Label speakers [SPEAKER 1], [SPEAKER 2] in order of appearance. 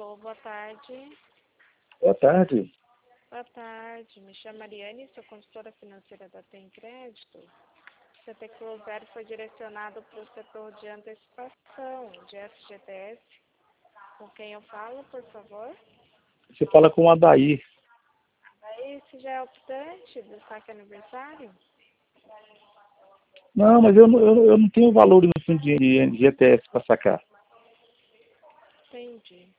[SPEAKER 1] Alô, boa tarde.
[SPEAKER 2] Boa tarde.
[SPEAKER 1] Boa tarde. Me chamo Mariane, sou consultora financeira da Tem Crédito. O CTCLU 0 foi direcionado para o setor de antecipação de FGTS. Com quem eu falo, por favor?
[SPEAKER 2] Você fala com o Adair.
[SPEAKER 1] Esse já é optante do saque aniversário?
[SPEAKER 2] Não, mas eu não tenho valor no fundo de GTS para sacar.
[SPEAKER 1] Entendi.